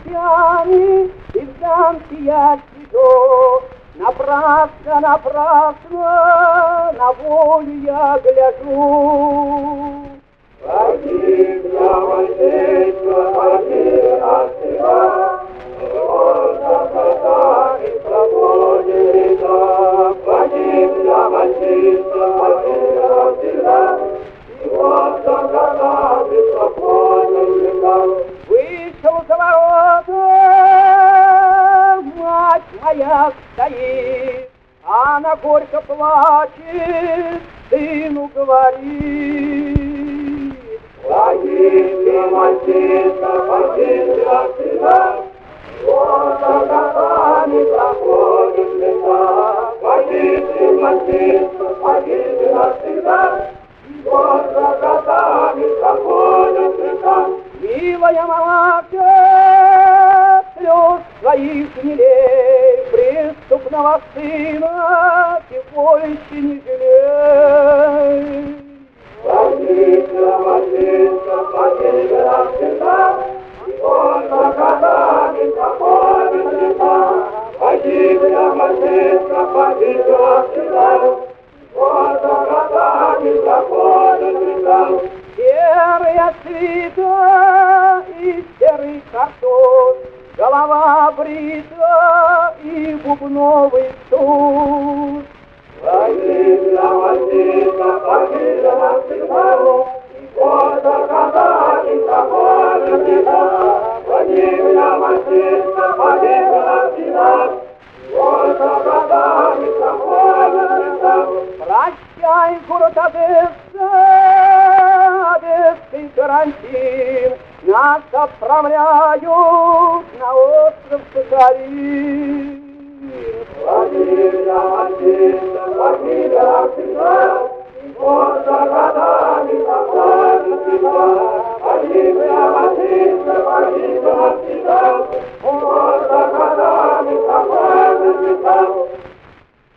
ночами из сиять цветов. Напрасно, напрасно на волю я гляжу. Погиб я, мальчишка, погиб от тебя, Боже, красавец, свободе река. Погиб я, мальчишка, погиб от тебя, Боже, красавец, свободе река. Вышел за ворота, мать моя стоит, она горько плачет, сыну говорит. Погиб я, мальчишка, погиб от тебя, Боже, красавец, свободе река. Погиб я, мальчишка, погиб от тебя, Боже, красавец, свободе река. Милая малашка, слез своих не лей, преступного сына ты больше не жалей. Погиб я, мальчишка, погиб от тебя, Боже, красавец, свободе река. Погиб я, мальчишка, погиб от тебя, Боже, красавец, свободе река. Серая свита и серый картон, голова брита и бубновый туз. Погиб я, мальчишка, погиб от тебя, Боже, красавец, свободе река. Погиб я, мальчишка, погиб от тебя, Боже, красавец, свободе река. Прощай, город Одесса, Одесский карантин, нас отправляют на остров Сахалин. Погиб я, мальчишка, погиб от тебя,